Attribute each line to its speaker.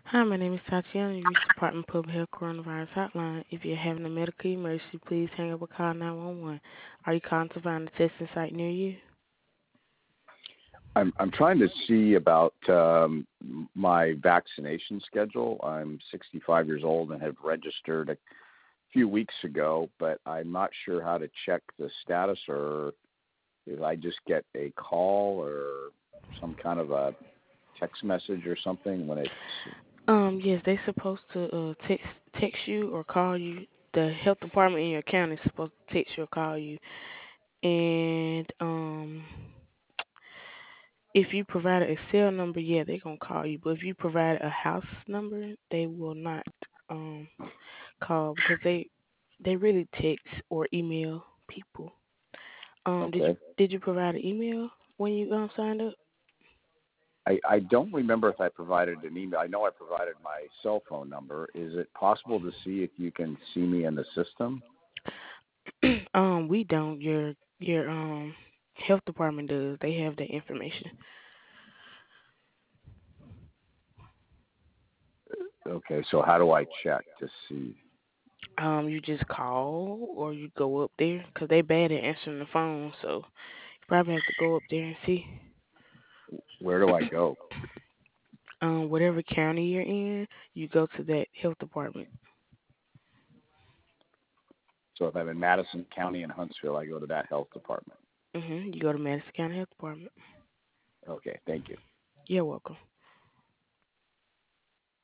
Speaker 1: Hi, my name is Tatiana. You reached the Department of Public Health Coronavirus Hotline. If you're having a medical emergency, please hang up or call 911. Are you calling to find a testing site near you?
Speaker 2: I'm trying to see about my vaccination schedule. I'm 65 years old and have registered a few weeks ago, but I'm not sure how to check the status, or if I just get a call or some kind of a text message or something when it's
Speaker 1: Yes, they supposed to text you or call you. The health department in your county is supposed to text you or call you. And if you provide a cell number, yeah, they're gonna call you. But if you provide a house number, they will not um call because they really text or email people. Did you
Speaker 2: okay.
Speaker 1: did you provide an email when you signed up?
Speaker 2: I don't remember if I provided an email. I know I provided my cell phone number. Is it possible to see if you can see me in the system?
Speaker 1: We don't. Your health department does. They have that information.
Speaker 2: Okay, so how do I check to see?
Speaker 1: You just call or you go up there because they bad at answering the phone. So you probably have to go up there and see.
Speaker 2: Where do I go?
Speaker 1: Whatever county you're in, you go to that health department.
Speaker 2: So if I'm in Madison County and Huntsville, I go to that health department.
Speaker 1: You go to Madison County Health Department.
Speaker 2: Okay, thank you.
Speaker 1: You're welcome.